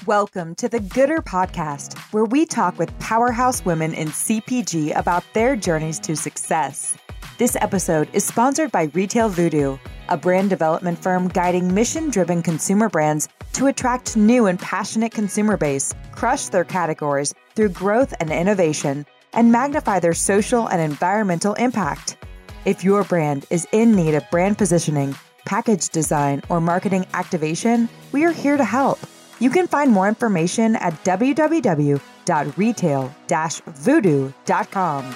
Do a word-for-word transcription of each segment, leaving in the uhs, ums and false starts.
Welcome to the Gooder Podcast, where we talk with powerhouse women in C P G about their journeys to success. This episode is sponsored by Retail Voodoo, a brand development firm guiding mission-driven consumer brands to attract new and passionate consumer base, crush their categories through growth and innovation, and magnify their social and environmental impact. If your brand is in need of brand positioning, package design, or marketing activation, we are here to help. You can find more information at w w w dot retail dash voodoo dot com.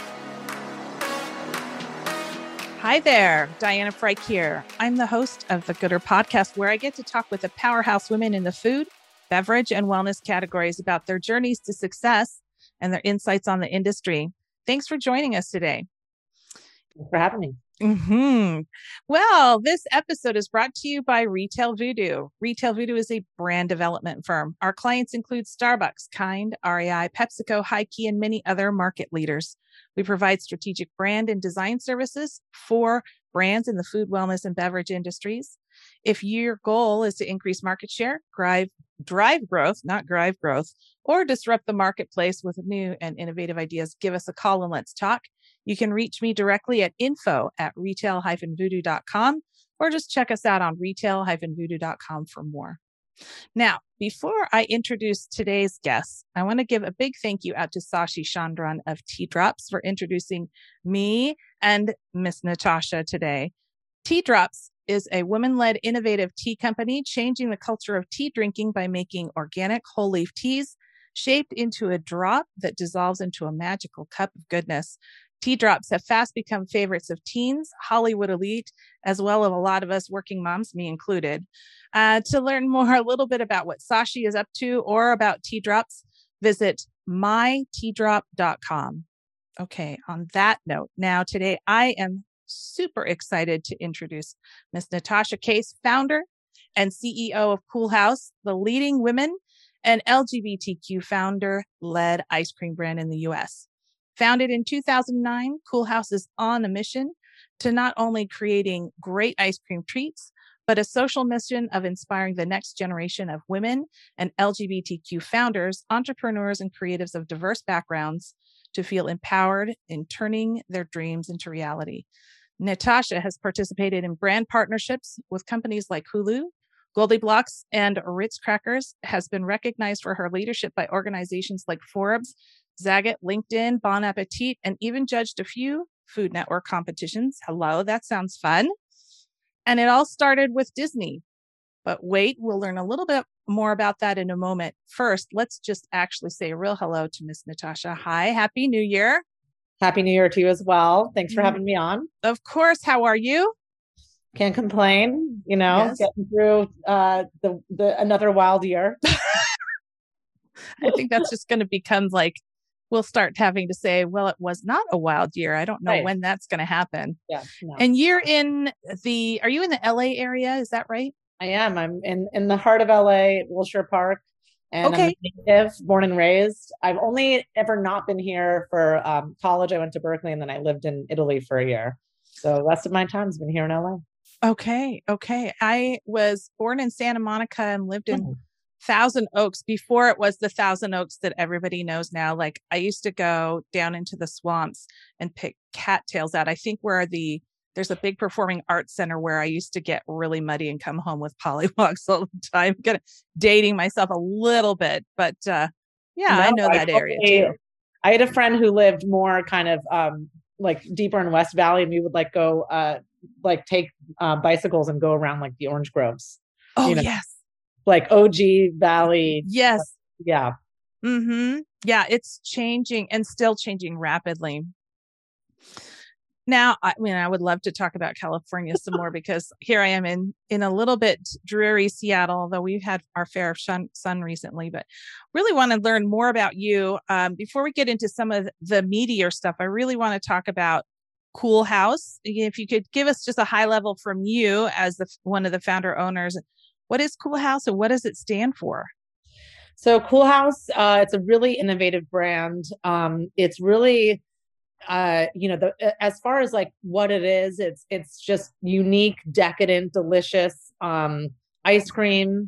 Hi there, Diana Frike here. I'm the host of the Gooder Podcast, where I get to talk with the powerhouse women in the food, beverage, and wellness categories about their journeys to success and their insights on the industry. Thanks for joining us today. Thanks for having me. Mm-hmm. Well, this episode is brought to you by Retail Voodoo. Retail Voodoo is a brand development firm. Our clients include Starbucks, Kind, R E I, PepsiCo, Hi-Key, and many other market leaders. We provide strategic brand and design services for brands in the food, wellness, and beverage industries. If your goal is to increase market share, drive, drive growth, not drive growth, or disrupt the marketplace with new and innovative ideas, give us a call and let's talk. You can reach me directly at info at retail dash voodoo dot com or just check us out on retail dash voodoo dot com for more. Now, before I introduce today's guests, I want to give a big thank you out to Sashi Chandran of Tea Drops for introducing me and Miss Natasha today. Tea Drops is a women-led innovative tea company changing the culture of tea drinking by making organic whole leaf teas shaped into a drop that dissolves into a magical cup of goodness. Tea drops have fast become favorites of teens, Hollywood elite, as well as a lot of us working moms, me included. Uh, to learn more a little bit about what Sashi is up to or about tea drops, visit my tea drop dot com. Okay, on that note, now today I am super excited to introduce Miss Natasha Case, founder and C E O of Cool House, the leading women and L G B T Q founder-led ice cream brand in the U S. Founded in two thousand nine, Cool House is on a mission to not only creating great ice cream treats, but a social mission of inspiring the next generation of women and L G B T Q founders, entrepreneurs, and creatives of diverse backgrounds to feel empowered in turning their dreams into reality. Natasha has participated in brand partnerships with companies like Hulu, Goldie Blocks, and Ritz Crackers, has been recognized for her leadership by organizations like Forbes, Zagat, LinkedIn, Bon Appetit, and even judged a few Food Network competitions. Hello, that sounds fun. And it all started with Disney. But wait, we'll learn a little bit more about that in a moment. First, let's just actually say a real hello to Miss Natasha. Hi, Happy New Year. Happy New Year to you as well. Thanks for having me on. Of course. How are you? Can't complain, you know, Yes. getting through uh, the, the another wild year. I think that's just going to become like, we'll start having to say, well, it was not a wild year. I don't know Right. when that's going to happen. Yeah. No. And you're in the, are you in the L A area? Is that right? I am. I'm in, in the heart of L A, at Wilshire Park. And Okay. I'm a native, born and raised. I've only ever not been here for um, college. I went to Berkeley and then I lived in Italy for a year. So the rest of my time has been here in L A. Okay. Okay. I was born in Santa Monica and lived in Oh. Thousand Oaks before it was the Thousand Oaks that everybody knows now. Like I used to go down into the swamps and pick cattails out. I think where the, there's a big performing arts center where I used to get really muddy and come home with pollywogs all the time. Kind of dating myself a little bit, but uh, yeah, No, I know I that area totally- too. I had a friend who lived more kind of um, like deeper in West Valley, and we would like go uh, like take uh, bicycles and go around like the orange groves. Oh you know, yes. like O G Valley. Yes. Yeah. Mm-hmm. Yeah, it's changing and still changing rapidly. Now, I mean, I would love to talk about California some more because here I am in, in a little bit dreary Seattle, although we've had our fair of sun, sun recently, but really want to learn more about you. Um, before we get into some of the meatier stuff, I really want to talk about Cool House. If you could give us just a high level from you as the one of the founder owners, what is Cool House and what does it stand for? So Cool House, uh, it's a really innovative brand. Um, it's really, uh, you know, the, as far as like what it is, it's, it's just unique, decadent, delicious, um, ice cream,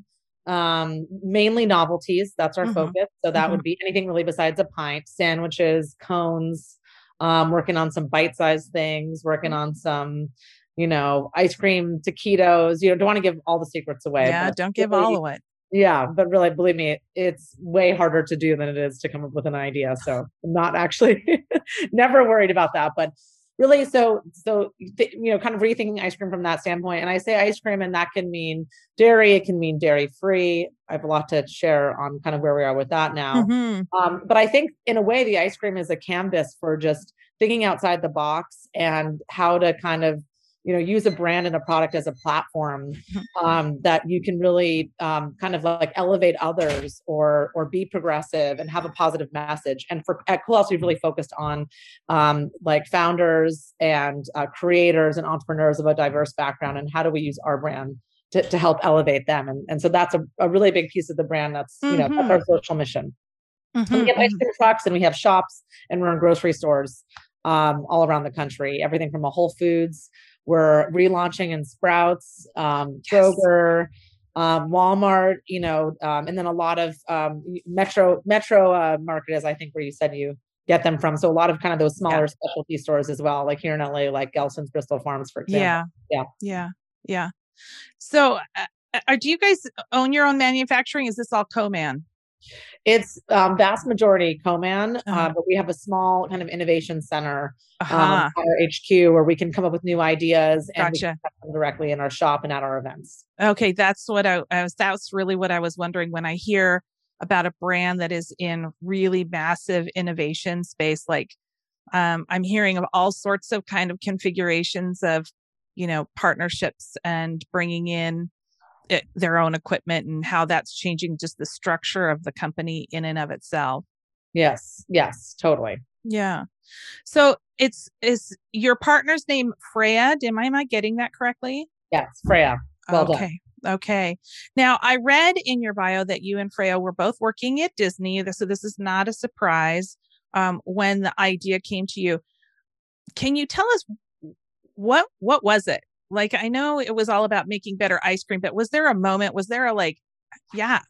um, mainly novelties. That's our Mhm. focus. So that Mhm. would be anything really besides a pint, sandwiches, cones, um, working on some bite-sized things, working on some, you know, ice cream, taquitos. You know, don't want to give all the secrets away, Yeah, but don't give really, all of it. yeah, but really, believe me, it's way harder to do than it is to come up with an idea. So I'm not actually never worried about that, but really, so, so, th- you know, kind of rethinking ice cream from that standpoint. And I say ice cream, and that can mean dairy. It can mean dairy free. I have a lot to share on kind of where we are with that now. Mhm. Um, but I think in a way, the ice cream is a canvas for just thinking outside the box and how to kind of, you know, use a brand and a product as a platform um, that you can really um, kind of like elevate others or or be progressive and have a positive message. And for at Cool House, we've really focused on um, like founders and uh, creators and entrepreneurs of a diverse background, and how do we use our brand to, to help elevate them. And, and so that's a, a really big piece of the brand. That's, you know, that's Mhm. our social mission. And we Mhm. have ice Mhm. cream trucks, and we have shops, and we're in grocery stores um, all around the country, everything from a Whole Foods. We're relaunching in Sprouts, um, Yes. Kroger, um, Walmart, you know, um, and then a lot of um, Metro Metro uh, Market is, I think, where you said you get them from. So a lot of kind of those Yeah. smaller specialty stores as well, like here in L A, like Gelson's, Bristol Farms, for example. Yeah. Yeah. Yeah. Yeah. So, uh, uh, do you guys own your own manufacturing? Is this all co-man? It's um, vast majority co-man, uh, Uh-huh. but we have a small kind of innovation center um, Uh-huh. at our H Q where we can come up with new ideas, and we Gotcha. can test them directly in our shop and at our events. Okay, that's what I, I was. That's really what I was wondering when I hear about a brand that is in really massive innovation space. Like, um, I'm hearing of all sorts of kind of configurations of, you know, partnerships and bringing in it, their own equipment, and how that's changing just the structure of the company in and of itself. Yes, yes, totally. Yeah. So it's is your partner's name Freya? Am I, am I getting that correctly? Yes, Freya. Well done. Okay. Okay. Now, I read in your bio that you and Freya were both working at Disney. So this is not a surprise um, when the idea came to you. Can you tell us what what was it? Like, I know it was all about making better ice cream, but was there a moment? Was there a like, yeah.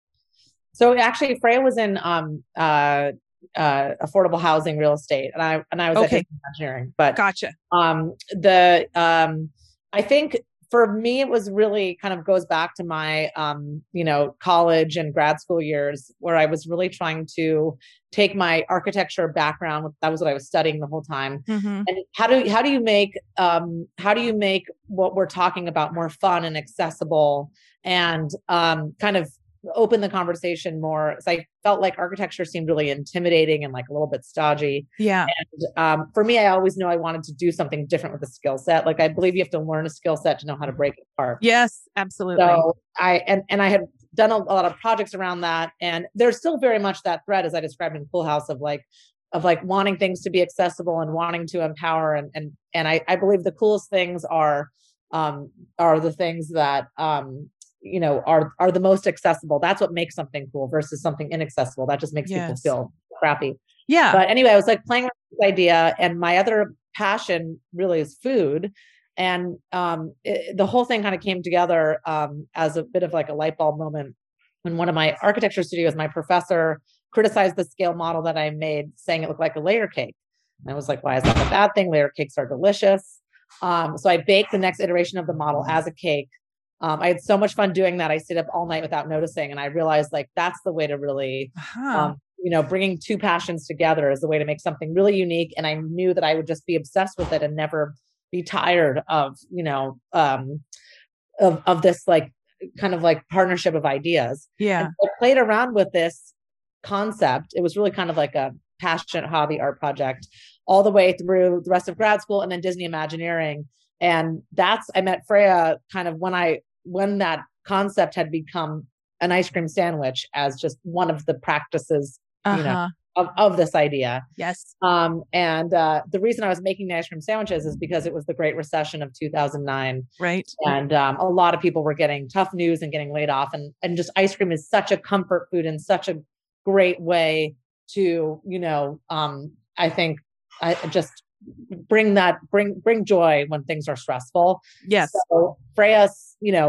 So actually, Freya was in um, uh, uh, affordable housing real estate, and I and I was Okay. at Disney engineering. But Gotcha. um, the um, I think for me, it was really kind of goes back to my um, you know, college and grad school years, where I was really trying to take my architecture background. That was what I was studying the whole time. Mm-hmm. And how do how do you make um, how do you make what we're talking about more fun and accessible, and um, kind of open the conversation more? So I felt like architecture seemed really intimidating and like a little bit stodgy. Yeah. And um, for me, I always knew I wanted to do something different with a skill set. Like, I believe you have to learn a skill set to know how to break it apart. Yes, absolutely. So I and and I had done a, a lot of projects around that, and there's still very much that thread, as I described in Cool House, of like of like wanting things to be accessible and wanting to empower, and and and I, I believe the coolest things are um, are the things that um, you know, are are the most accessible. That's what makes something cool versus something inaccessible. That just makes Yes. people feel crappy. Yeah. But anyway, I was like playing with this idea, and my other passion really is food. And um, it, the whole thing kind of came together um, as a bit of like a light bulb moment when one of my architecture studios, my professor criticized the scale model that I made, saying it looked like a layer cake. And I was like, why is that a bad thing? Layer cakes are delicious. Um, so I baked the next iteration of the model as a cake. Um, I had so much fun doing that. I stayed up all night without noticing. And I realized like, that's the way to really, Uh-huh. um, you know, bringing two passions together is the way to make something really unique. And I knew that I would just be obsessed with it and never be tired of, you know, um, of, of this like kind of like partnership of ideas. Yeah. And so I played around with this concept. It was really kind of like a passionate hobby art project all the way through the rest of grad school and then Disney Imagineering. And that's, I met Freya kind of when I, when that concept had become an ice cream sandwich as just one of the practices, Uh-huh. you know, of, of this idea. Yes. Um, and uh, the reason I was making the ice cream sandwiches is because it was the Great Recession of two thousand nine. Right. And um, a lot of people were getting tough news and getting laid off. And, and just ice cream is such a comfort food and such a great way to, you know, um, I think I just bring that, bring, bring joy when things are stressful. Yes. So Freya's, you know,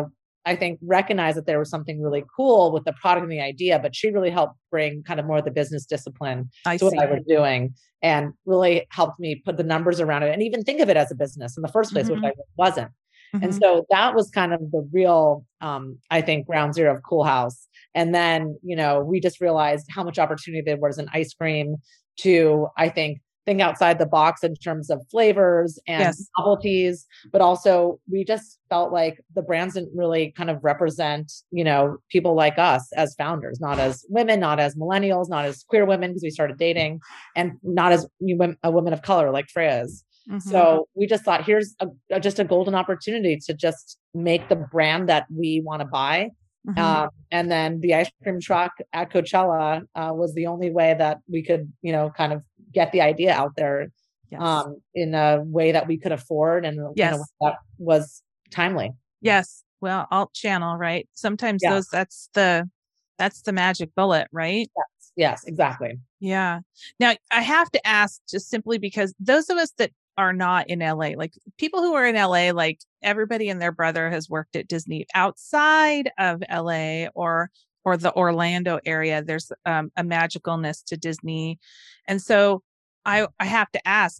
I think, recognized that there was something really cool with the product and the idea, but she really helped bring kind of more of the business discipline I to what see. I was doing and really helped me put the numbers around it and even think of it as a business in the first place, Mhm. which I wasn't. And Mhm. so that was kind of the real, um, I think, ground zero of Cool House. And then, you know, we just realized how much opportunity there was in ice cream to, I think, think outside the box in terms of flavors and Yes. novelties, but also we just felt like the brands didn't really kind of represent, you know, people like us as founders, not as women, not as millennials, not as queer women because we started dating, and not as you wom- a woman of color like Freya is. Mhm. So we just thought, here's a, a- just a golden opportunity to just make the brand that we want to buy. Mhm. Um, and then the ice cream truck at Coachella uh, was the only way that we could, you know, kind of get the idea out there Yes. um, in a way that we could afford and in a way Yes. that was timely. Yes. Well, alt channel, right? Sometimes Yeah. those that's the that's the magic bullet, right? Yes, yes, exactly. Yeah. Now, I have to ask just simply because those of us that are not in L A, like people who are in L A, like everybody and their brother has worked at Disney outside of L A or or the Orlando area. There's um, a magicalness to Disney. And so I I have to ask,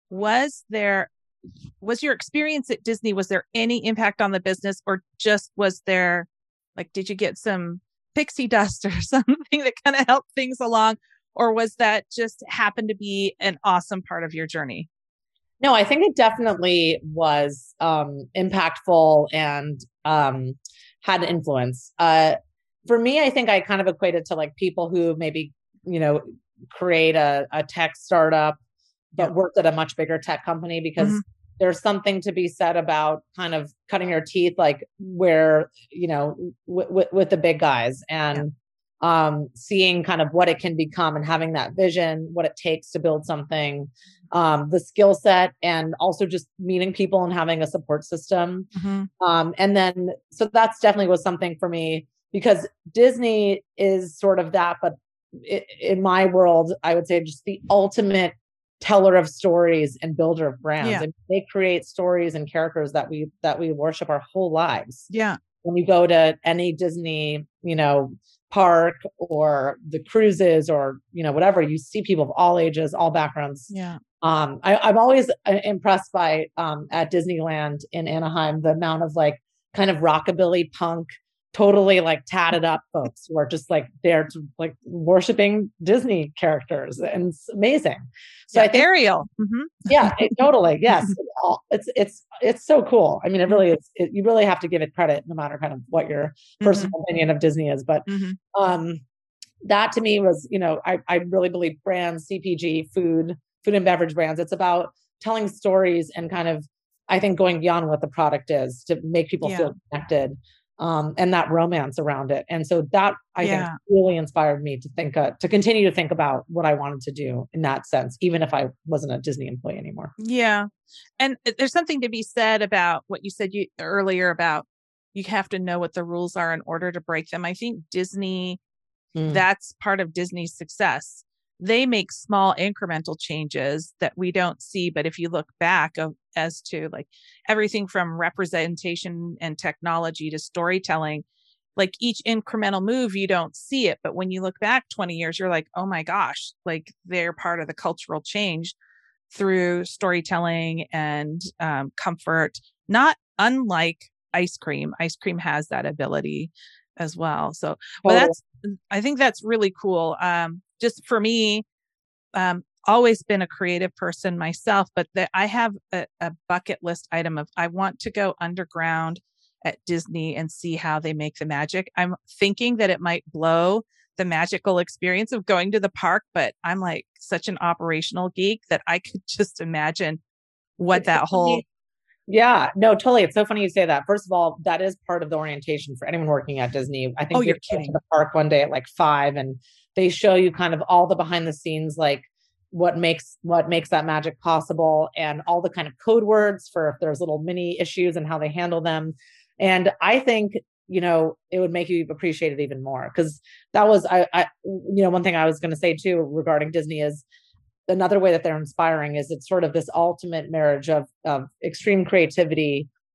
was there was your experience at Disney, was there any impact on the business, or just was there, like, did you get some pixie dust or something that kind of helped things along? Or was that just happened to be an awesome part of your journey? No, I think it definitely was um, impactful and um, had influence. Uh, for me, I think I kind of equated to like people who maybe, you know, create a, a tech startup, but Yeah. worked at a much bigger tech company because Mhm. there's something to be said about kind of cutting your teeth, like where, you know, w- w- with the big guys and um, seeing kind of what it can become and having that vision, what it takes to build something, um, the skill set, and also just meeting people and having a support system. Mhm. Um, and then, so that's definitely was something for me because Disney is sort of that, but i in my world, I would say just the ultimate teller of stories and builder of brands. Yeah. And they create stories and characters that we that we worship our whole lives. Yeah. When you go to any Disney, you know, park or the cruises or, you know, whatever, you see people of all ages, all backgrounds. Yeah. Um, I, I'm always uh, impressed by um, at Disneyland in Anaheim, the amount of like kind of rockabilly punk, totally like tatted up folks who are just like there to like worshiping Disney characters. And it's amazing. So Yeah, I think Ariel. Mhm. yeah, it, totally. Yes. It's, all, it's, it's, it's so cool. I mean, it really is, it, you really have to give it credit no matter kind of what your personal Mhm. opinion of Disney is. But, Mhm. um, that to me was, you know, I, I really believe brands, C P G, food, food and beverage brands, it's about telling stories and kind of, I think, going beyond what the product is to make people Yeah. feel connected. Um, and that romance around it. And so that I Yeah. think really inspired me to think, uh, to continue to think about what I wanted to do in that sense, even if I wasn't a Disney employee anymore. Yeah. And uh, there's something to be said about what you said you earlier about you have to know what the rules are in order to break them. I think Disney, Mm. that's part of Disney's success. They make small incremental changes that we don't see. But if you look back of, as to like everything from representation and technology to storytelling, like each incremental move, you don't see it. But when you look back twenty years, you're like, oh my gosh, like they're part of the cultural change through storytelling and um, comfort, not unlike ice cream. Ice cream has that ability as well. So, but Totally. that's, I think that's really cool. Um, just for me, um, always been a creative person myself, but that I have a, a bucket list item of I want to go underground at Disney and see how they make the magic. I'm thinking that it might blow the magical experience of going to the park, but I'm like such an operational geek that I could just imagine what It's so that whole funny. Yeah, no, totally. It's so funny you say that. First of all, that is part of the orientation for anyone working at Disney. I think Oh, we you're go to kidding. the park one day at like five and they show you kind of all the behind the scenes, like what makes what makes that magic possible and all the kind of code words for if there's little mini issues and how they handle them. And I think, you know, it would make you appreciate it even more because that was I, I you know, one thing I was going to say too regarding Disney is another way that they're inspiring is it's sort of this ultimate marriage of, of extreme creativity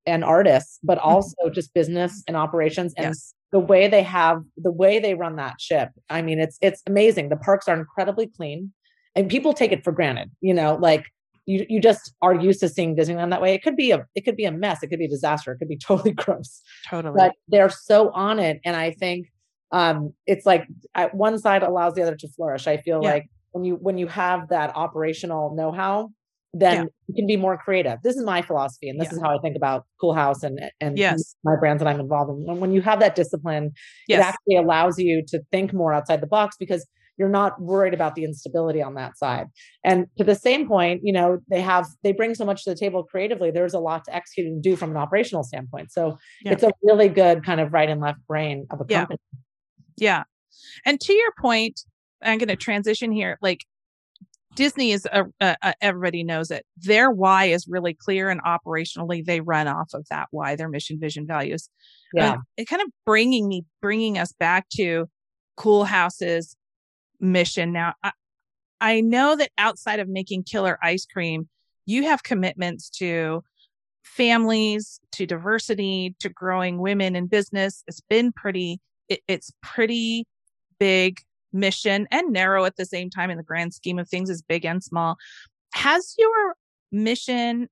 and artists, but also just business and operations and Yes. the way they have, the way they run that ship. I mean, it's, it's amazing. The parks are incredibly clean and people take it for granted, you know, like you, you just are used to seeing Disneyland that way. It could be a, it could be a mess. It could be a disaster. It could be totally gross, Totally. but they're so on it. And I think, um, it's like at one side allows the other to flourish. I feel Yeah. like when you, when you have that operational know-how, then Yeah. you can be more creative. This is my philosophy. And this Yeah. is how I think about Cool House and, and Yes. my brands that I'm involved in. When, when you have that discipline, Yes. it actually allows you to think more outside the box because you're not worried about the instability on that side. And to the same point, you know, they have, they bring so much to the table creatively. There's a lot to execute and do from an operational standpoint. So Yeah. it's a really good kind of right and left brain of a Yeah. company. Yeah. And to your point, I'm going to transition here. Like Disney is, a, a, a, everybody knows it. Their why is really clear and operationally they run off of that why, their mission, vision, values. Yeah. And it kind of bringing me, bringing us back to Cool House's mission. Now, I, I know that outside of making killer ice cream, you have commitments to families, to diversity, to growing women in business. It's been pretty, it, it's pretty big mission and narrow at the same time in the grand scheme of things, is big and small. Has your mission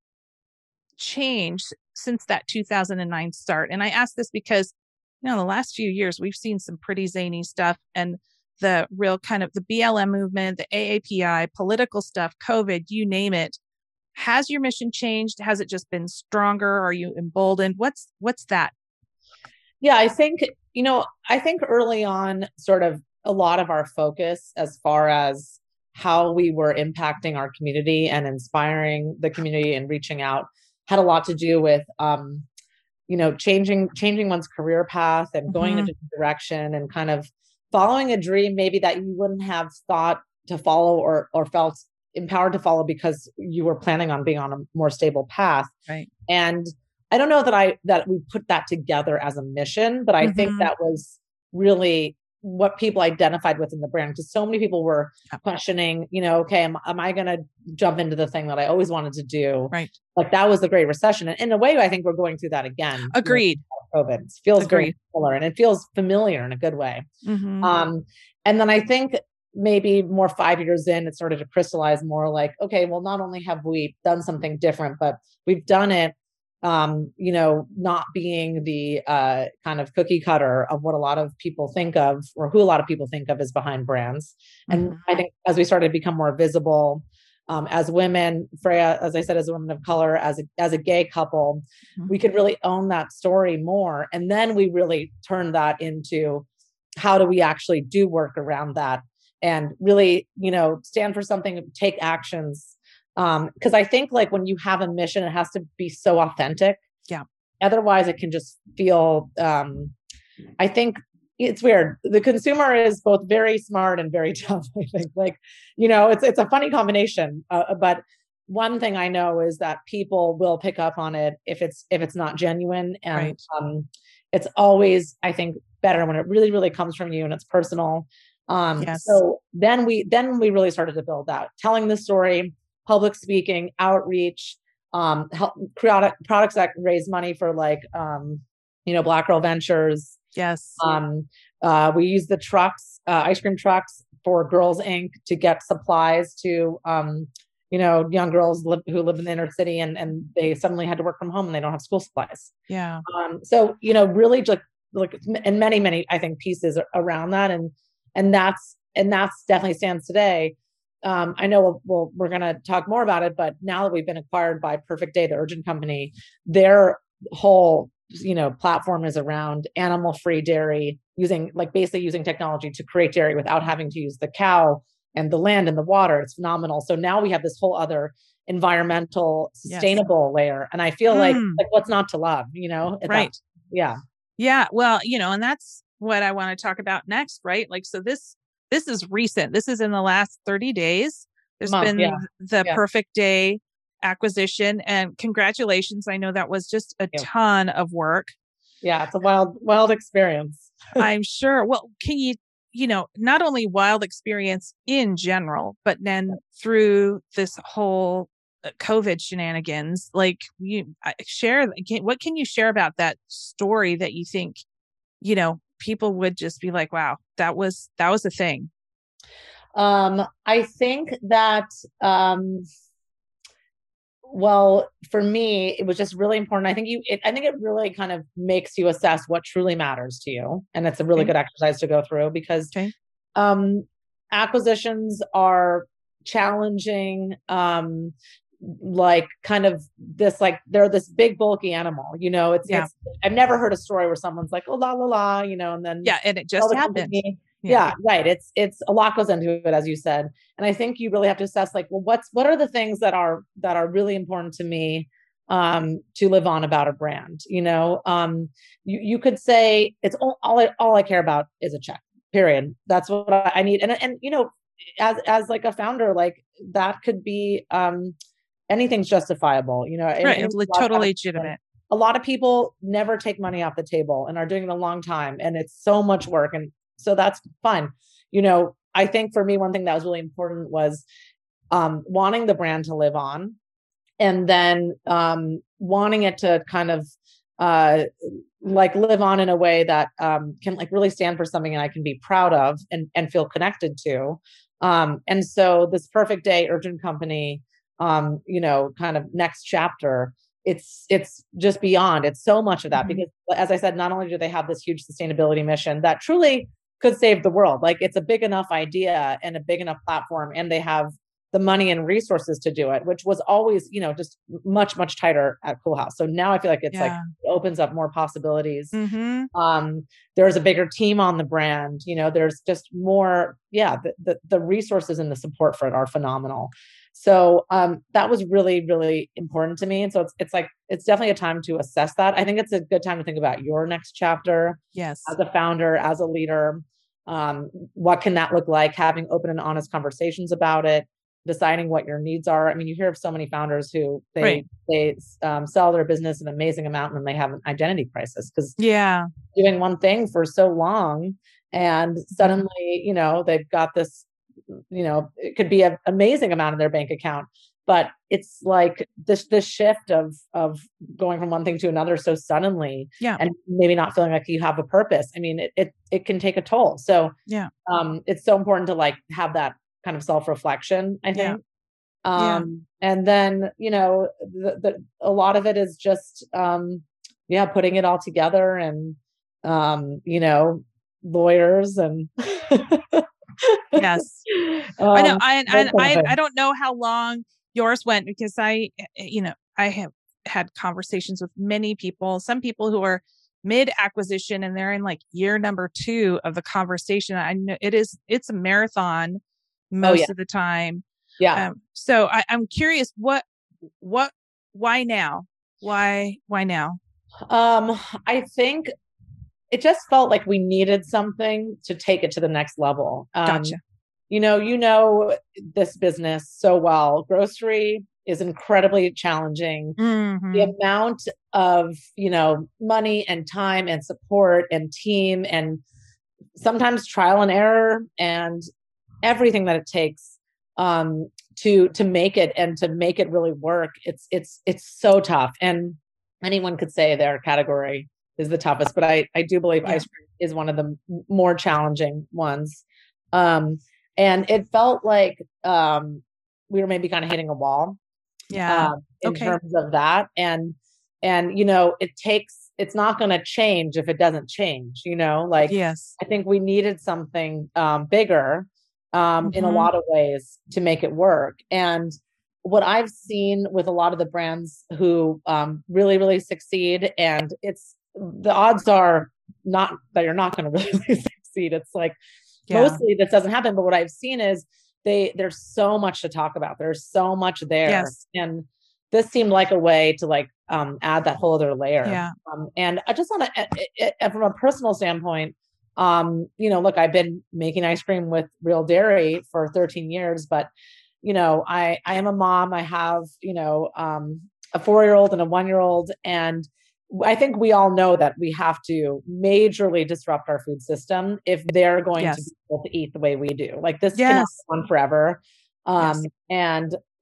changed since that two thousand nine start? And I ask this because, you know, in the last few years, we've seen some pretty zany stuff and the real kind of the B L M movement, the A A P I, political stuff, COVID, you name it. Has your mission changed? Has it just been stronger? Are you emboldened? What's, what's that? Yeah, I think, you know, I think early on, sort of a lot of our focus as far as how we were impacting our community and inspiring the community and reaching out had a lot to do with, um, you know, changing, changing one's career path and going Mhm. in a different direction and kind of following a dream maybe that you wouldn't have thought to follow or, or felt empowered to follow because you were planning on being on a more stable path. Right. And I don't know that I, that we put that together as a mission, but I think Mhm. that was really what people identified with in the brand. Because so many people were Yeah. questioning, you know, okay, am, am I going to jump into the thing that I always wanted to do? Right. Like that was the Great Recession. And in a way, I think we're going through that again. you know, Agreed. COVID. It feels very Agreed. similar and it feels familiar in a good way. Mhm. Um, and then I think maybe more five years in, it started to crystallize more like, okay, well, not only have we done something different, but we've done it, um, you know, not being the uh, kind of cookie cutter of what a lot of people think of, or who a lot of people think of as behind brands. And Mhm. I think as we started to become more visible, um, as women, Freya, as I said, as a woman of color, as a, as a gay couple, Mhm. we could really own that story more. And then we really turned that into how do we actually do work around that and really, you know, stand for something, take actions. Um, cause I think like when you have a mission, it has to be so authentic. Yeah. Otherwise it can just feel, um, I think it's weird. The consumer is both very smart and very tough. I think like, you know, it's, it's a funny combination. Uh, but one thing I know is that people will pick up on it if it's, if it's not genuine. And, Right. um, it's always, I think, better when it really, really comes from you and it's personal. Um, Yes. so then we, then we really started to build out, telling the story, public speaking, outreach, um, help product, products that raise money for like, um, you know, Black Girl Ventures. Yes. Um, uh, we use the trucks, uh, ice cream trucks for Girls Incorporated to get supplies to, um, you know, young girls live, who live in the inner city and, and they suddenly had to work from home and they don't have school supplies. Yeah. Um, so, you know, really just like, and many, many, I think pieces around that. And, and that's, and that's definitely stands today. Um, I know we'll, we'll, we're going to talk more about it, but now that we've been acquired by Perfect Day, the Urgent company, their whole, you know, platform is around animal-free dairy, using like basically using technology to create dairy without having to use the cow and the land and the water. It's phenomenal. So now we have this whole other environmental, sustainable yes. layer. And I feel mm. like, like what's not to love, you know? Right. That, yeah. Yeah. Well, you know, and that's what I want to talk about next, right? Like, so this, this is recent. This is in the last thirty days. There's Month, been yeah. the yeah. Perfect Day acquisition, and congratulations. I know that was just a yeah. ton of work. Yeah. It's a wild, wild experience. I'm sure. Well, can you, you know, not only wild experience in general, but then through this whole COVID shenanigans. Like you I- share, what can you share about that story that you think, you know, people would just be like, wow, that was, that was a thing. Um, I think that, um, well, for me, it was just really important. I think you, it, I think it really kind of makes you assess what truly matters to you. And it's a really Okay. good exercise to go through because, Okay. um, acquisitions are challenging. Um, like kind of this, like they're this big bulky animal, you know, it's, Yeah. it's, I've never heard a story where someone's like, oh, la, la, la, you know, and then Yeah. And it tell just the happened. company, Yeah. yeah, right. It's, it's a lot goes into it, as you said. And I think you really have to assess like, well, what's, what are the things that are, that are really important to me, um, to live on about a brand, you know? Um, you, you could say it's all, all I, all I care about is a check, period. That's what I, I need. And, and, you know, as, as like a founder, like that could be, um, anything's justifiable, you know, and, Right. and It's totally legitimate. a lot of people never take money off the table and are doing it a long time. And it's so much work. And so that's fun. You know, I think for me, one thing that was really important was, um, wanting the brand to live on, and then, um, wanting it to kind of, uh, like live on in a way that, um, can like really stand for something and I can be proud of and, and feel connected to. Um, and so this Perfect Day Urgent Company, um, you know, kind of next chapter, it's, it's just beyond, it's so much of that, Mhm. because as I said, not only do they have this huge sustainability mission that truly could save the world, like it's a big enough idea and a big enough platform, and they have the money and resources to do it, which was always, you know, just much, much tighter at Cool House. So now I feel like it's like, Yeah. it opens up more possibilities. Mm-hmm. Um, there's a bigger team on the brand, you know, there's just more, yeah, the, the, the resources and the support for it are phenomenal. So, um, that was really, really important to me. And so it's, it's like, it's definitely a time to assess that. I think it's a good time to think about your next chapter Yes. as a founder, as a leader. Um, what can that look like? Having open and honest conversations about it, deciding what your needs are. I mean, you hear of so many founders who they, Right. they, um, sell their business an amazing amount and then they have an identity crisis because Yeah. doing one thing for so long, and suddenly, you know, they've got this, you know, it could be an amazing amount in their bank account, but it's like this, this shift of, of going from one thing to another so suddenly, Yeah. and maybe not feeling like you have a purpose. I mean, it, it, it can take a toll. So, Yeah. um, it's so important to like have that kind of self-reflection, I Yeah. think. Um, and then, you know, the, the, a lot of it is just, um, yeah, putting it all together, and, um, you know, lawyers and, Yes. um, I know. I, those I, kind of I, things. I don't know how long yours went, because I, you know, I have had conversations with many people, some people who are mid acquisition and they're in like year number two of the conversation. I know it is, it's a marathon most Oh yeah. of the time. Yeah. Um, so I, I'm curious, what, what, why now? Why, why now? Um, I think it just felt like we needed something to take it to the next level. Um, Gotcha. you know, you know, this business so well. Grocery is incredibly challenging. Mm-hmm. The amount of, you know, money and time and support and team, and sometimes trial and error, and everything that it takes, um, to, to make it and to make it really work. It's, it's, it's so tough. And anyone could say their category is the toughest, but I, I do believe Yeah. ice cream is one of the m- more challenging ones. Um, and it felt like, um, we were maybe kind of hitting a wall, Yeah. um, in Okay. terms of that. And, and, you know, it takes, it's not going to change if it doesn't change, you know, like, Yes. I think we needed something, um, bigger, um, in a Mhm. lot of ways to make it work. And what I've seen with a lot of the brands who, um, really, really succeed, and it's, the odds are not that you're not going to really succeed. It's like, Yeah. mostly this doesn't happen. But what I've seen is they, there's so much to talk about. There's so much there. Yes. And this seemed like a way to like, um, add that whole other layer. Yeah. Um, and I just want to, from a personal standpoint, um, you know, look, I've been making ice cream with Real Dairy for thirteen years, but, you know, I, I am a mom. I have, you know, um, a four-year-old and a one-year-old. And I think we all know that we have to majorly disrupt our food system if they're going to Yes. be able to eat the way we do. Like this cannot Yes. go on forever. Um, Yes. and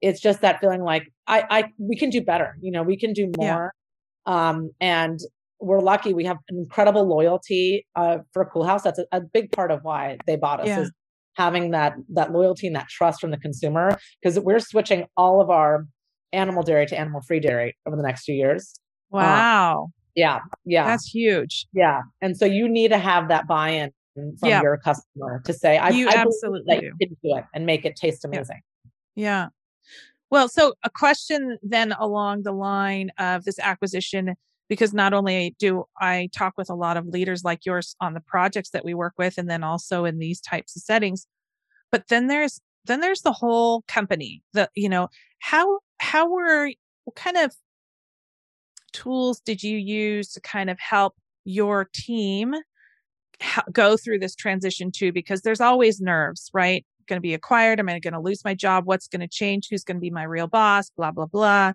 it's just that feeling like I, I, we can do better. You know, we can do more. Yeah. Um, and we're lucky. We have an incredible loyalty uh, for Cool House. That's a, a big part of why they bought us, yeah. is having that, that loyalty and that trust from the consumer, because we're switching all of our animal dairy to animal free dairy over the next few years. Wow. Um, yeah. Yeah. That's huge. Yeah. And so you need to have that buy-in from yeah. your customer to say, I, you I absolutely that do. You can do it and make it taste amazing. Yeah. yeah. Well, so a question then along the line of this acquisition, because not only do I talk with a lot of leaders like yours on the projects that we work with, and then also in these types of settings, but then there's, then there's the whole company. The, you know, how, how were, what kind of tools did you use to kind of help your team ha- go through this transition too? Because there's always nerves, right? Going to be acquired. Am I going to lose my job? What's going to change? Who's going to be my real boss? Blah, blah, blah.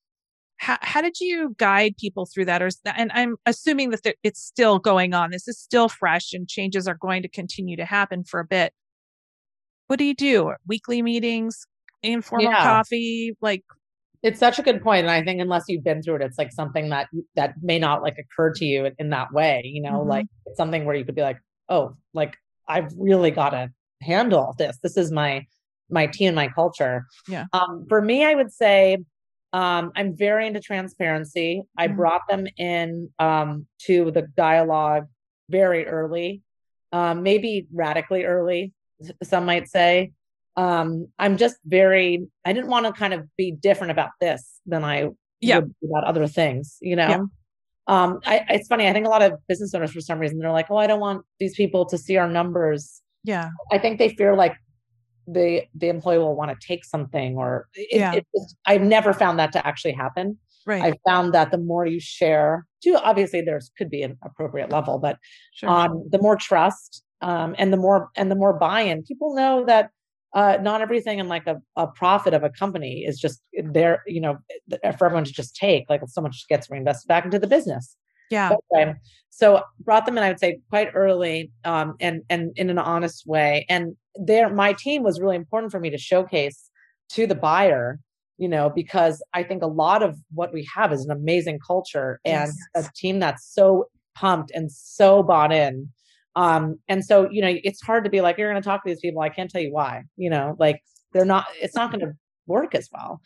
How, how did you guide people through that? Or, and I'm assuming that there, it's still going on. This is still fresh and changes are going to continue to happen for a bit. What do you do? Weekly meetings, informal yeah. coffee? Like, it's such a good point. And I think unless you've been through it, it's like something that, that may not like occur to you in, in that way, you know, mm-hmm. like it's something where you could be like, oh, like I've really got to handle this. This is my, my team, my culture. Yeah. Um, for me, I would say, um, I'm very into transparency. I mm-hmm. brought them in, um, to the dialogue very early, um, maybe radically early, some might say. Um, I'm just very, I didn't want to kind of be different about this than I yeah. would about other things, you know? Yeah. Um, I, it's funny. I think a lot of business owners, for some reason, they're like, oh, I don't want these people to see our numbers. Yeah. I think they fear like the, the employee will want to take something or it, yeah. it, it, I've never found that to actually happen. Right. I've found that the more you share, too, obviously there's could be an appropriate level, but sure. um, the more trust um, and the more, and the more buy-in, people know that Uh, not everything in like a, a profit of a company is just there, you know, for everyone to just take, like so much gets reinvested back into the business. Yeah. Okay. So brought them in, I would say quite early, um, and, and in an honest way. And there, my team was really important for me to showcase to the buyer, you know, because I think a lot of what we have is an amazing culture and yes. a team that's so pumped and so bought in. Um, and so, you know, it's hard to be like, you're going to talk to these people. I can't tell you why, you know, like they're not, it's not going to work as well.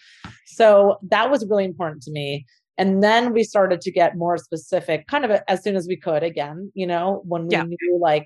So that was really important to me. And then we started to get more specific kind of as soon as we could again, you know, when we yeah. knew like,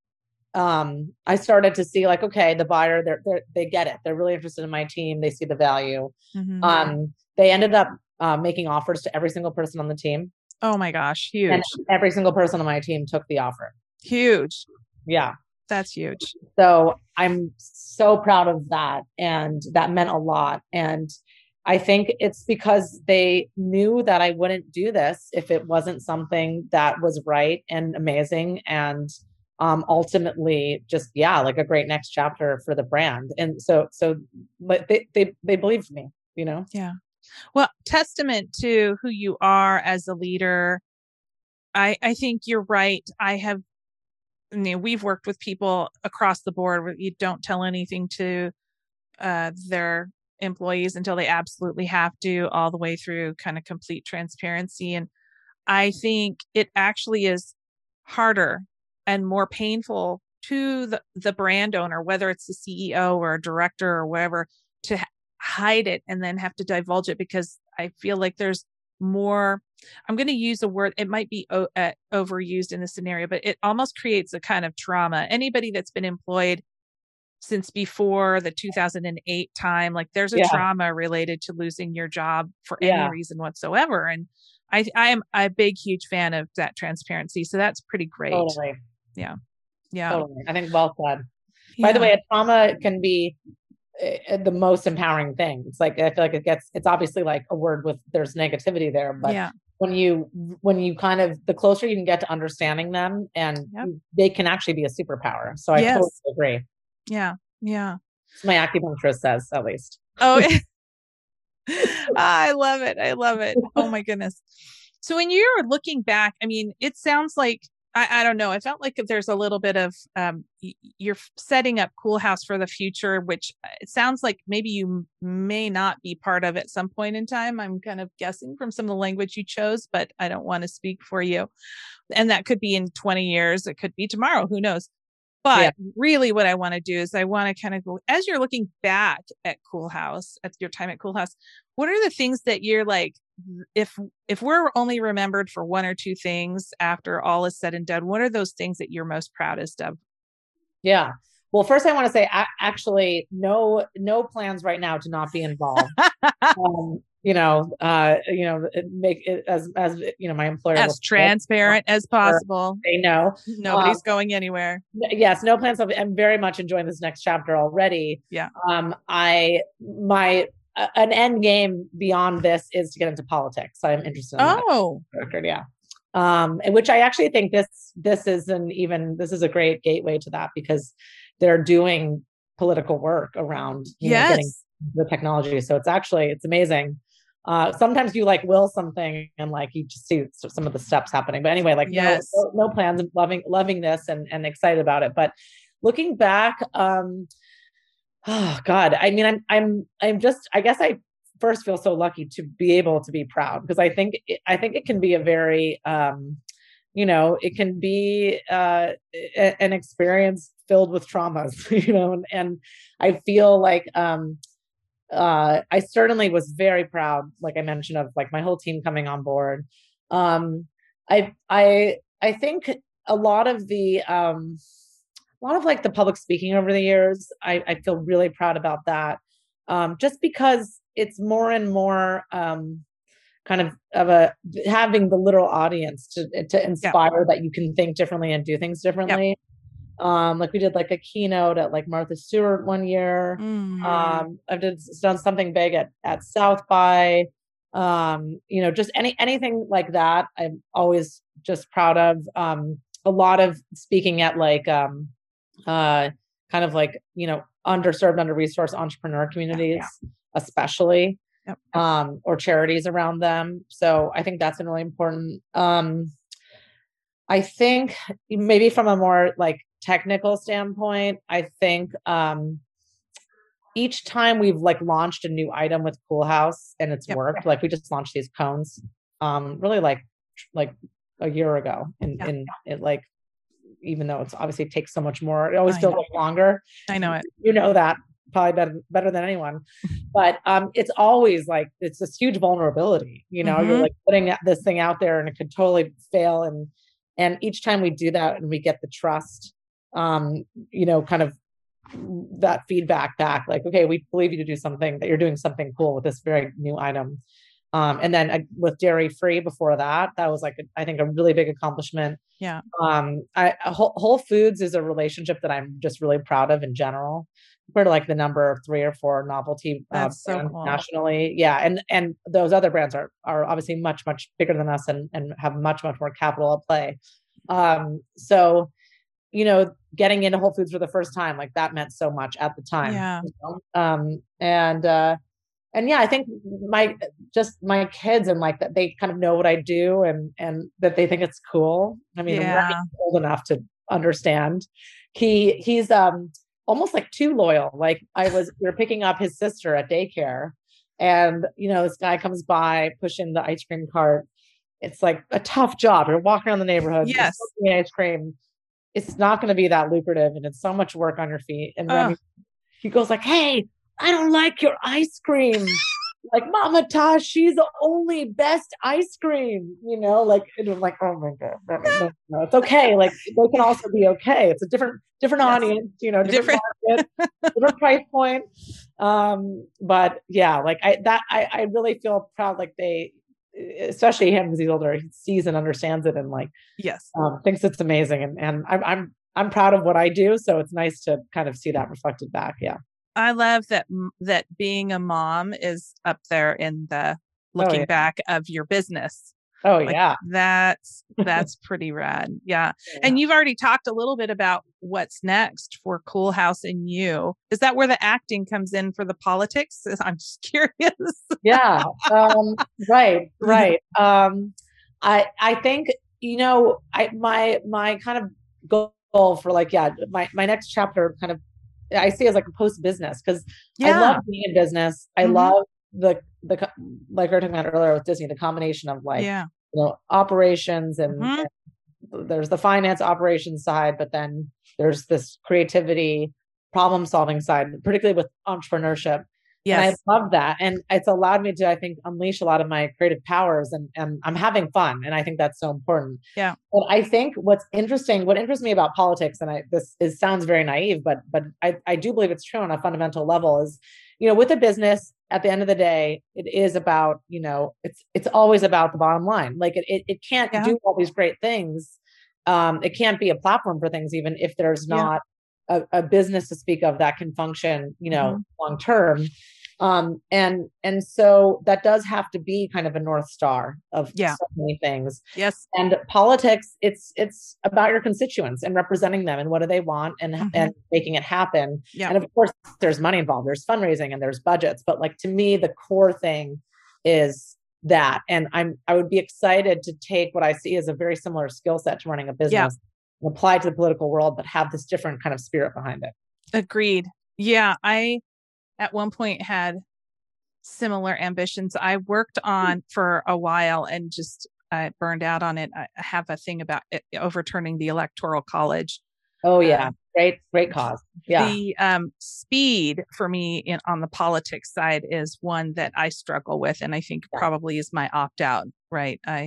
um, I started to see like, okay, the buyer, they're, they're, they get it. They're really interested in my team. They see the value. Mm-hmm. Um, they ended up, uh, making offers to every single person on the team. Oh my gosh. Huge. And every single person on my team took the offer. Huge. Yeah. That's huge. So I'm so proud of that. And that meant a lot. And I think it's because they knew that I wouldn't do this if it wasn't something that was right and amazing. And um, ultimately just, yeah, like a great next chapter for the brand. And so, so, but they, they, they believed me, you know? Yeah. Well, testament to who you are as a leader. I, I think you're right. I have, you know, we've worked with people across the board where you don't tell anything to uh, their employees until they absolutely have to, all the way through kind of complete transparency. And I think it actually is harder and more painful to the, the brand owner, whether it's the C E O or a director or whatever, to h- hide it and then have to divulge it, because I feel like there's more, I'm going to use a word, it might be o- uh, overused in this scenario, but it almost creates a kind of trauma. Anybody that's been employed since before the two thousand eight time, like there's a yeah. trauma related to losing your job for yeah. any reason whatsoever. And I, I am a big, huge fan of that transparency. So that's pretty great. Totally. Yeah. Yeah. Totally. I think well said. Yeah. By the way, a trauma can be uh, the most empowering thing. It's like, I feel like it gets, it's obviously like a word with, there's negativity there, but yeah. when you, when you kind of, the closer you can get to understanding them, and yep. they can actually be a superpower. So I yes. totally agree. Yeah. Yeah. My acupuncturist says, at least. Oh, I love it. I love it. Oh my goodness. So when you're looking back, I mean, it sounds like I, I don't know. I felt like there's a little bit of um, y- you're setting up Cool House for the future, which it sounds like maybe you may not be part of at some point in time. I'm kind of guessing from some of the language you chose, but I don't want to speak for you. And that could be in twenty years. It could be tomorrow. Who knows? But Yeah. really what I want to do is I want to kind of go, as you're looking back at Cool House, at your time at Cool House, what are the things that you're like, if if we're only remembered for one or two things after all is said and done, what are those things that you're most proudest of? Yeah. Well, first I want to say, a- actually, no, no plans right now to not be involved. um, you know, uh, you know, it make it as, as, you know, my employer, As transparent as possible. They know. Nobody's Um, going anywhere. yes, no plans. Of, I'm very much enjoying this next chapter already. Yeah. Um, I, my, uh, an end game beyond this is to get into politics. I'm interested in Oh, that record. Yeah. Um, and which I actually think this, this isn't even, this is a great gateway to that, because they're doing political work around, you know, getting yes. the technology. So it's actually, it's amazing. Uh, sometimes you like will something and like you just see some of the steps happening. But anyway, like Yes. no, no, no plans. Loving loving this and and excited about it. But looking back, um, oh God, I mean, I'm I'm I'm just I guess I first feel so lucky to be able to be proud, because I think it, I think it can be a very um, you know, it can be uh, a, an experience filled with traumas, you know, and, and I feel like um, uh, I certainly was very proud, like I mentioned, of like my whole team coming on board. Um, I, I, I think a lot of the, um, a lot of like the public speaking over the years, I, I feel really proud about that. Um, just because it's more and more, um, kind of of a having the literal audience to to inspire yep. that you can think differently and do things differently. Yep. Um, like we did like a keynote at like Martha Stewart one year. Mm-hmm. Um, I've did, done something big at, at South by, um, you know, just any, anything like that. I'm always just proud of, um, a lot of speaking at like, um, uh, kind of like, you know, underserved, under-resourced entrepreneur communities, yeah, yeah. especially, yep. um, or charities around them. So I think that's been really important. Um, I think maybe from a more like technical standpoint, I think um, each time we've like launched a new item with Cool House and it's yep. worked, like we just launched these cones, um, really like like a year ago, and yeah. and it like, even though it's obviously takes so much more, it always I feels know. like longer. I know it. You know that probably better better than anyone, but um, it's always like it's this huge vulnerability. You know, mm-hmm. you're like putting this thing out there and it could totally fail, and and each time we do that and we get the trust. Um, you know, kind of that feedback back, like, okay, we believe you to do something, that you're doing something cool with this very new item. Um, and then uh, with Dairy Free before that, that was like, a, I think a really big accomplishment. Yeah. Um, I, Whole, Whole Foods is a relationship that I'm just really proud of in general, compared to like the number of three or four novelty uh, brands so cool. nationally. Yeah. And, and those other brands are, are obviously much, much bigger than us and, and have much, much more capital at play. Um, so, you know, getting into Whole Foods for the first time, like that meant so much at the time. Yeah. You know? Um, and, uh, and yeah, I think my, just my kids and like that, they kind of know what I do and, and that they think it's cool. I mean, yeah. I'm old enough to understand. He, he's, um, almost like too loyal. Like I was, we were picking up his sister at daycare, and, you know, this guy comes by pushing the ice cream cart. It's like a tough job. You're walking around the neighborhood, yes, ice cream. It's not going to be that lucrative, and it's so much work on your feet. And then he goes like, "Hey, I don't like your ice cream." Like, Mama Tosh, she's the only best ice cream, you know, like, and I'm like, oh my God, no, no, no, it's okay. Like, they can also be okay. It's a different, different yes. audience, you know, different, different. market, different price point. Um, but yeah, like I, that, I, I really feel proud. Like they, especially him, because he's older, he sees and understands it, and like, yes, um, thinks it's amazing. And, and I'm, I'm, I'm proud of what I do. So it's nice to kind of see that reflected back. Yeah. I love that, that being a mom is up there in the looking oh, yeah. back of your business. Oh like, yeah. That's, that's pretty rad. Yeah. yeah. And you've already talked a little bit about what's next for Cool House and you. Is that where the acting comes in for the politics? I'm just curious. yeah. Um, right. Right. Um, I, I think, you know, I my my kind of goal for like, yeah, my my next chapter kind of I see as like a post business because I Yeah. love being in business. I Mhm. love the the co- like we were talking about earlier with Disney, the combination of like Yeah. you know operations and, Mhm. and there's the finance operations side, but then there's this creativity, problem solving side, particularly with entrepreneurship. And I Yes. love that. And it's allowed me to, I think, unleash a lot of my creative powers and, and I'm having fun. And I think that's so important. Yeah. But I think what's interesting, what interests me about politics, and I this is sounds very naive, but but I, I do believe it's true on a fundamental level, is, you know, with a business, at the end of the day, it is about, you know, it's it's always about the bottom line. Like it it, it can't Yeah. do all these great things. Um, it can't be a platform for things, even if there's Yeah. not a, a business to speak of that can function, you know, Mhm. long term. Um, and and so that does have to be kind of a North Star of Yeah. so many things. Yes. And politics, it's it's about your constituents and representing them and what do they want and Mhm. and making it happen. Yeah. And of course, there's money involved, there's fundraising and there's budgets. But like to me, the core thing is that. And I'm I would be excited to take what I see as a very similar skill set to running a Yeah. business and apply it to the political world, but have this different kind of spirit behind it. Agreed. Yeah. I at one point had similar ambitions. I worked on for a while and just I burned out on it. I have a thing about it, overturning the Electoral College. Oh yeah, Um, great, great cause. Yeah, the um, speed for me in on the politics side is one that I struggle with, and I think Yeah. probably is my opt out. Right. I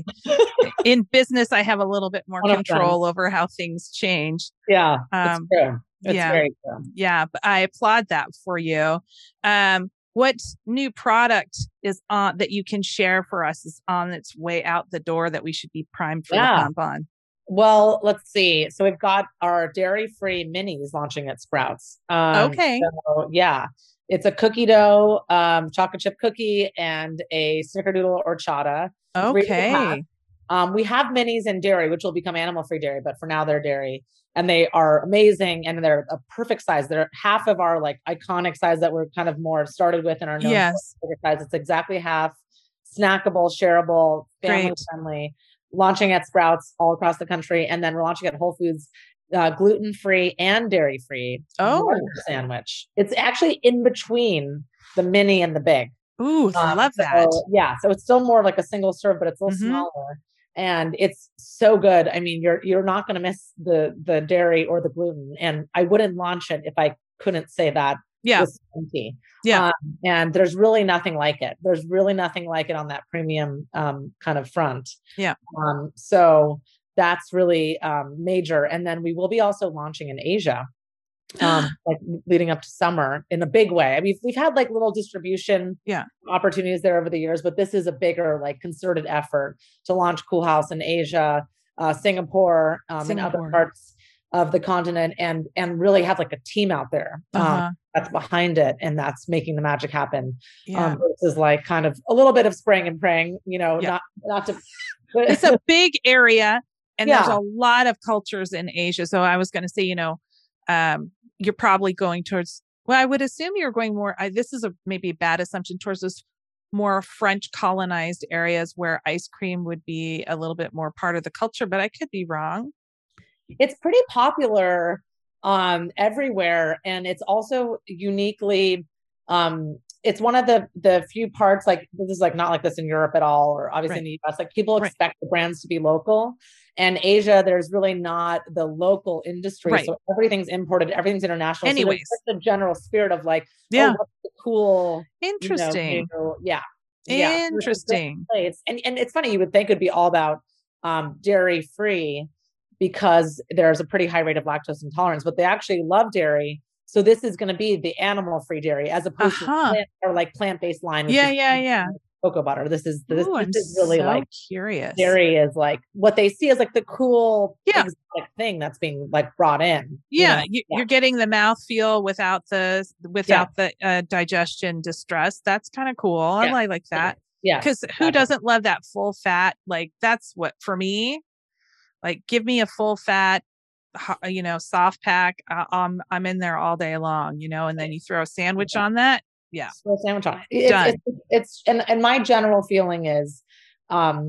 in business I have a little bit more One of them. control over how things change. Yeah, it's Um, true. It's yeah. very true. Yeah, but I applaud that for you. Um, what new product is on that you can share for us is on its way out the door that we should be primed for Yeah. the pump on? Well, let's see. So we've got our dairy-free minis launching at Sprouts. Um, Okay. So yeah, it's a cookie dough, um, chocolate chip cookie, and a snickerdoodle horchata. Three to the pack. Okay. Um, we have minis in dairy, which will become animal-free dairy, but for now they're dairy, and they are amazing, and they're a perfect size. They're half of our like iconic size that we're kind of more started with in our known Yes. size. It's exactly half, snackable, shareable, family Great. friendly. Launching at Sprouts all across the country, and then we're launching at Whole Foods, uh, gluten-free and dairy-free Oh. sandwich. It's actually in between the mini and the big. Ooh, Um, love so, that. yeah, so it's still more like a single serve, but it's a little Mhm. smaller, and it's so good. I mean, you're you're not going to miss the the dairy or the gluten, and I wouldn't launch it if I couldn't say that. Yeah. With certainty. Yeah. Um, and there's really nothing like it. There's really nothing like it on that premium um, kind of front. Yeah. Um, so that's really um, major. And then we will be also launching in Asia, um, like leading up to summer in a big way. I mean, we've had like little distribution Yeah. opportunities there over the years, but this is a bigger, like concerted effort to launch Cool House in Asia, uh, Singapore, um, and other Singapore. parts of the continent, and and really have like a team out there um, Uh-huh. that's behind it and that's making the magic happen. Yeah. Um, this is like kind of a little bit of spraying and praying, you know, Yeah. not not to. It's a big area, and there's Yeah. a lot of cultures in Asia. So I was going to say, you know, um, you're probably going towards. Well, I would assume you're going more. I, this is a maybe a bad assumption towards this more French colonized areas where ice cream would be a little bit more part of the culture, but I could be wrong. It's pretty popular um, everywhere, and it's also uniquely. Um, it's one of the the few parts like this is like not like this in Europe at all, or obviously Right. in the U S. Like people Right. expect the brands to be local, and Asia there's really not the local industry, Right. so everything's imported, everything's international. Anyways. So there's such a general spirit of like, Yeah. oh, what's the cool, you know, Interesting. new- yeah, yeah, So it's a great Interesting. place. And and it's funny, you would think it'd be all about um, dairy free because there's a pretty high rate of lactose intolerance, but they actually love dairy. So this is going to be the animal free dairy as opposed Uh-huh. to plant, or like plant based line. Which Yeah, is yeah, yeah. cocoa butter. This is this, Ooh, this I'm is really so like curious. dairy is like what they see as like the cool Yeah. exotic thing that's being like brought in. you Yeah, know? you, yeah. you're getting the mouthfeel without the without the uh, digestion distress. That's kind of cool. I Yeah. like like that Yeah. because who exactly. doesn't love that full fat? Like that's what for me. Like, give me a full fat, ho- you know, soft pack. Uh, um, I'm in there all day long, you know. And then you throw a sandwich on that. Yeah, Throw a sandwich on it. It's, Done. it's, it's and and my general feeling is, um,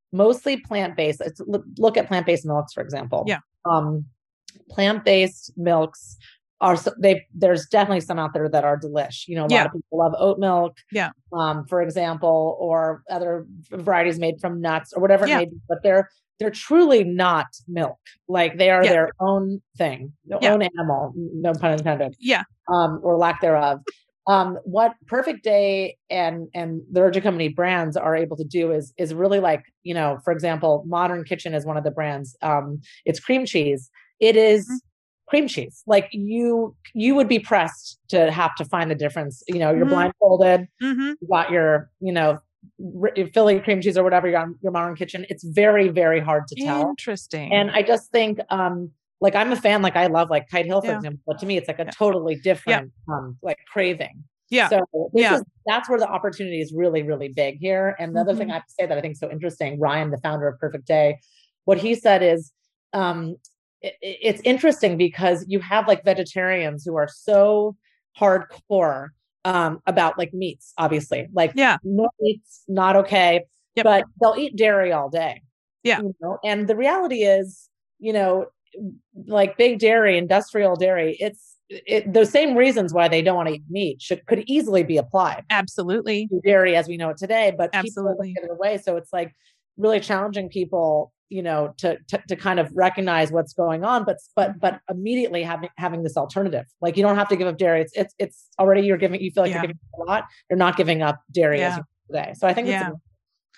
mostly plant-based. It's, look, look at plant-based milks, for example. Yeah. Um, plant-based milks are, they, there's definitely some out there that are delish. You know, a Yeah. lot of people love oat milk, Yeah. um, for example, or other varieties made from nuts or whatever it Yeah. may be, but they're, they're truly not milk. Like they are Yeah. their own thing, their Yeah. own animal, no pun intended. Yeah. Um, or lack thereof. Um, what Perfect Day and and the Urgent Company brands are able to do is is really like, you know, for example, Modern Kitchen is one of the brands. Um, it's cream cheese. It is mm-hmm. cream cheese. Like you you would be pressed to have to find the difference. You know, you're mm-hmm. blindfolded. Mm-hmm. You got your, you know, Philly cream cheese or whatever you're on your Modern Kitchen. It's very, very hard to tell. Interesting. And I just think um like I'm a fan, like I love like Kite Hill, for yeah. example, but to me, it's like a yeah. totally different, yeah. um, like craving. Yeah. So this yeah. is, that's where the opportunity is really, really big here. And the mm-hmm. other thing I have to say that I think is so interesting, Ryan, the founder of Perfect Day, what he said is, um, it, it's interesting because you have like vegetarians who are so hardcore, um, about like meats, obviously, like yeah. no meats, not okay, yep. but they'll eat dairy all day. Yeah. You know? And the reality is, you know, like big dairy, industrial dairy, it's it, the same reasons why they don't want to eat meat should could easily be applied. Absolutely. To dairy as we know it today, but absolutely people get it away. So it's like really challenging people, you know, to, to to kind of recognize what's going on, but but but immediately having having this alternative. Like you don't have to give up dairy. It's it's it's already you're giving. You feel like yeah. you're giving a lot. You're not giving up dairy yeah. as you do today. So I think yeah. it's.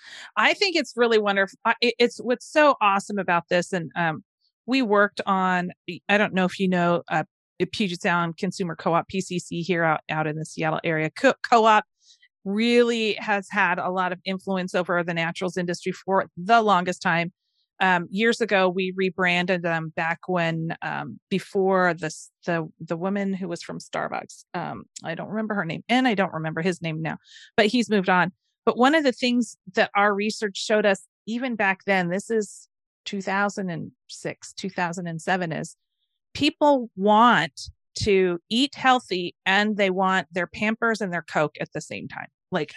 I think it's really wonderful. It's what's so awesome about this, and um. we worked on, I don't know if you know, uh, Puget Sound Consumer Co-op, P C C, here out, out in the Seattle area. Co- Co-op really has had a lot of influence over the naturals industry for the longest time. Um, years ago, we rebranded them back when, um, before this, the the woman who was from Starbucks, um, I don't remember her name, and I don't remember his name now, but he's moved on. But one of the things that our research showed us, even back then, this is two thousand six, two thousand seven, is people want to eat healthy and they want their Pampers and their Coke at the same time. Like,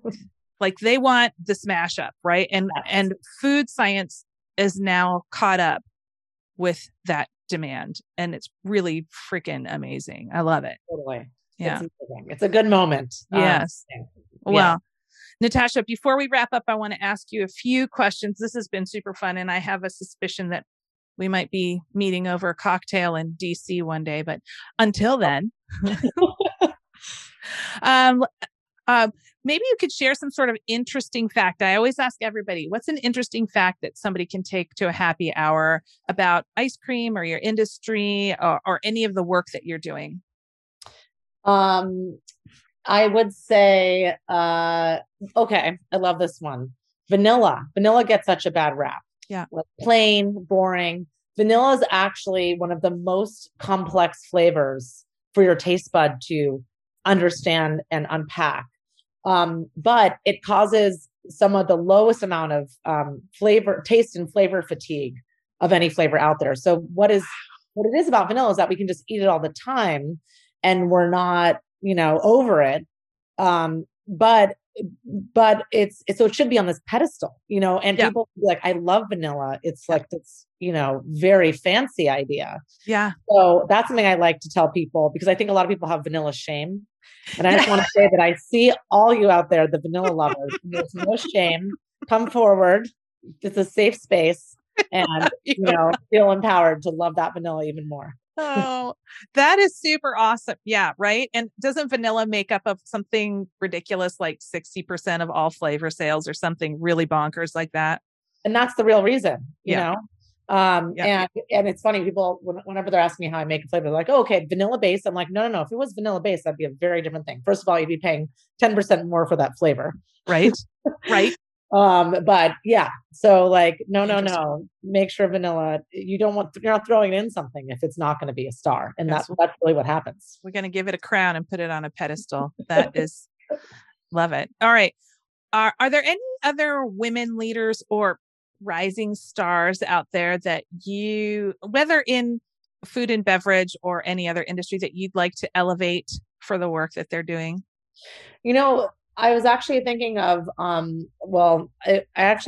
like they want the smash up, right? And, yes. and food science is now caught up with that demand. And it's really freaking amazing. I love it. Totally. Yeah. It's, it's a good moment. Yes. Um, well, yeah. Natasha, before we wrap up, I want to ask you a few questions. This has been super fun, and I have a suspicion that we might be meeting over a cocktail in D C one day. But until then, um, uh, maybe you could share some sort of interesting fact. I always ask everybody, what's an interesting fact that somebody can take to a happy hour about ice cream or your industry or, or any of the work that you're doing? Um. I would say, uh, okay, I love this one. Vanilla. Vanilla gets such a bad rap. Yeah. Like plain, boring. Vanilla is actually one of the most complex flavors for your taste bud to understand and unpack. Um, but it causes some of the lowest amount of um, flavor, taste and flavor fatigue of any flavor out there. So what is what it is about vanilla is that we can just eat it all the time and we're not, you know, over it. Um, but, but it's, it's, so it should be on this pedestal, you know, and yeah. people be like, I love vanilla. It's like, this, you know, very fancy idea. Yeah. So that's something I like to tell people because I think a lot of people have vanilla shame. And I just want to say that I see all you out there, the vanilla lovers, there's no shame, come forward. It's a safe space and, you know, feel empowered to love that vanilla even more. Oh, that is super awesome. Yeah. Right. And doesn't vanilla make up of something ridiculous, like sixty percent of all flavor sales or something really bonkers like that? And that's the real reason, you yeah. know? Um, yeah. and, and it's funny, people, whenever they're asking me how I make a flavor, they're like, oh, okay, vanilla based. I'm like, no, no, no. If it was vanilla based, that'd be a very different thing. First of all, you'd be paying ten percent more for that flavor. Right. Right. Um, but yeah, so like, no, no, no, make sure vanilla, you don't want, you're not throwing in something if it's not going to be a star. And that's, that's really what happens. We're going to give it a crown and put it on a pedestal. That is, love it. All right. Are, are there any other women leaders or rising stars out there that you, whether in food and beverage or any other industry, that you'd like to elevate for the work that they're doing? You know, I was actually thinking of, um, well, I, I actually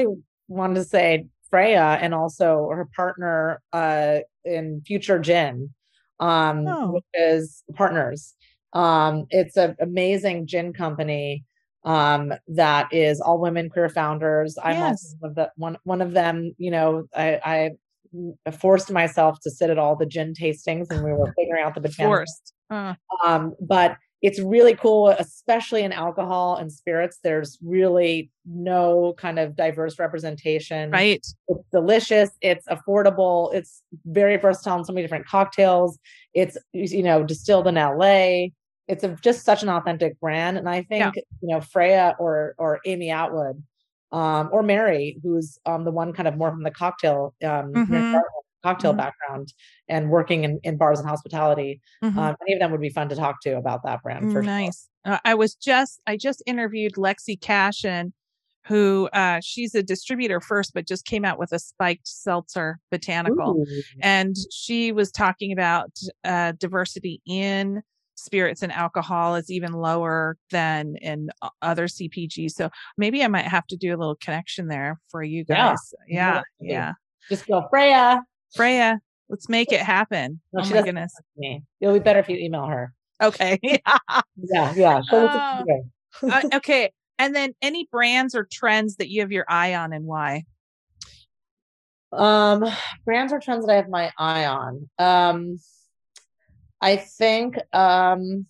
wanted to say Freya and also her partner uh, in Future Gin, um, Oh. which is partners. Um, it's an amazing gin company um, that is all women queer founders. I'm Yes. also one of, the, one, one of them. You know, I, I forced myself to sit at all the gin tastings, and we were figuring out the botanics. Forced. Uh. Um, but it's really cool, especially in alcohol and spirits. There's really no kind of diverse representation. Right. It's delicious. It's affordable. It's very versatile in so many different cocktails. It's, you know, distilled in L A. It's a, just such an authentic brand. And I think, Yeah. you know, Freya or, or Amy Atwood, um, or Mary, who's um, the one kind of more from the cocktail, um, Mm-hmm. cocktail Mm-hmm. background and working in, in bars and hospitality. Mm-hmm. Um, any of them would be fun to talk to about that brand. For nice. Sure. Uh, I was just, I just interviewed Lexi Cashin, who uh, she's a distributor first, but just came out with a spiked seltzer botanical. Ooh. And she was talking about uh, diversity in spirits and alcohol is even lower than in other C P Gs. So maybe I might have to do a little connection there for you guys. Yeah. Yeah. yeah. Just go, Freya. Freya, let's make it happen. No, oh she my goodness. Me. It'll be better if you email her. Okay. yeah. Yeah. Uh, uh, okay. And then any brands or trends that you have your eye on and why? Um, brands or trends that I have my eye on. Um, I think, um,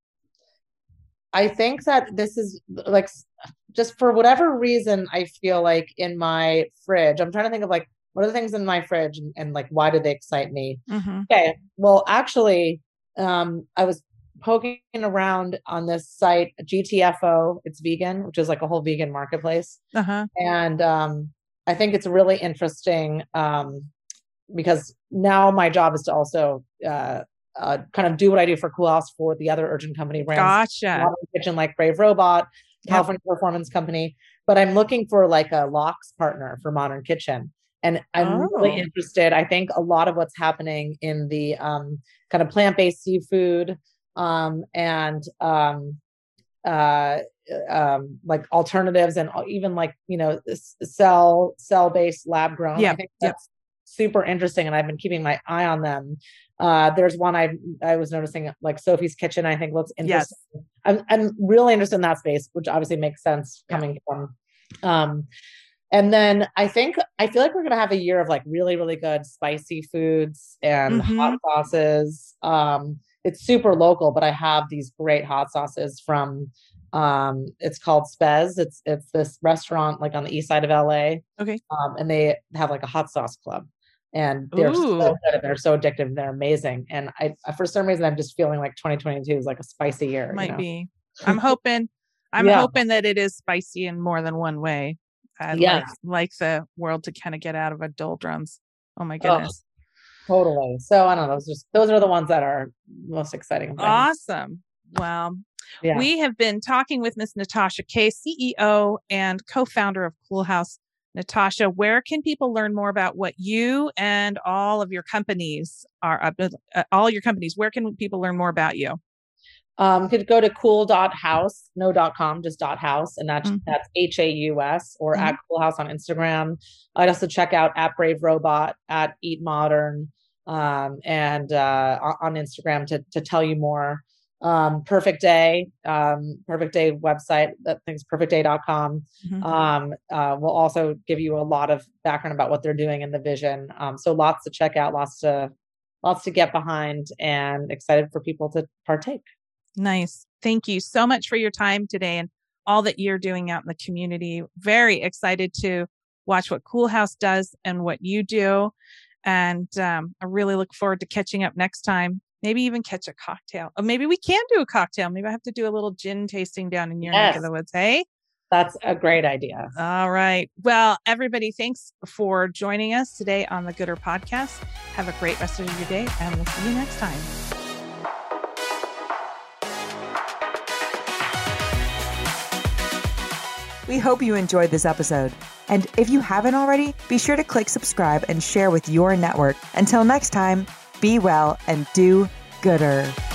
I think that this is like, just for whatever reason, I feel like in my fridge, I'm trying to think of like, what are the things in my fridge and, and like, why do they excite me? Mm-hmm. Okay. Well, actually, um, I was poking around on this site, G T F O, it's vegan, which is like a whole vegan marketplace. Uh-huh. And um, I think it's really interesting um, because now my job is to also uh, uh, kind of do what I do for Cool House for the other Urgent Company brands. Gotcha. Modern Kitchen, like Brave Robot, Yep. California Performance Company. But I'm looking for like a Lox partner for Modern Kitchen. And I'm Oh. really interested. I think a lot of what's happening in the um, kind of plant-based seafood um, and um, uh, um, like alternatives and even like, you know, cell, cell-based lab grown. Yep. I think Yep. that's super interesting. And I've been keeping my eye on them. Uh, there's one I I was noticing, like Sophie's Kitchen, I think looks interesting. Yes. I'm, I'm really interested in that space, which obviously makes sense coming yeah. from, um, and then I think, I feel like we're going to have a year of like really, really good spicy foods and Mm-hmm. hot sauces. Um, it's super local, but I have these great hot sauces from, um, it's called Spez. It's, it's this restaurant like on the east side of L A. Okay. Um, and they have like a hot sauce club and they're Ooh. so good. And they're so addictive. And they're amazing. And I, for some reason, I'm just feeling like twenty twenty-two is like a spicy year. Might you know? be. I'm hoping, I'm Yeah. hoping that it is spicy in more than one way. I'd Yeah. like, like the world to kind of get out of a doldrums. Oh my goodness. Oh, totally. So I don't know. Those just those are the ones that are most exciting. Awesome. Well, yeah. we have been talking with Miss Natasha Kaye, C E O and co-founder of Cool House. Natasha, where can people learn more about what you and all of your companies are up, uh, all your companies? Where can people learn more about you? Um, could go to cool dot house, no dot com, just dot house. And that's, mm-hmm. that's H A U S or mm-hmm. at Cool House on Instagram. I'd also check out at Brave Robot, at Eat Modern, um, and uh, on Instagram to, to tell you more. Um, Perfect Day, um, Perfect Day website, that thing's perfect day dot com. Mm-hmm. Um, uh, will also give you a lot of background about what they're doing and the vision. Um, so lots to check out, lots to, lots to get behind, and excited for people to partake. Nice. Thank you so much for your time today and all that you're doing out in the community. Very excited to watch what Cool House does and what you do. And um, I really look forward to catching up next time. Maybe even catch a cocktail. Or maybe we can do a cocktail. Maybe I have to do a little gin tasting down in your yes. neck of the woods. Hey? That's a great idea. All right. Well, everybody, thanks for joining us today on the Gooder Podcast. Have a great rest of your day, and we'll see you next time. We hope you enjoyed this episode. And if you haven't already, be sure to click subscribe and share with your network. Until next time, be well and do gooder.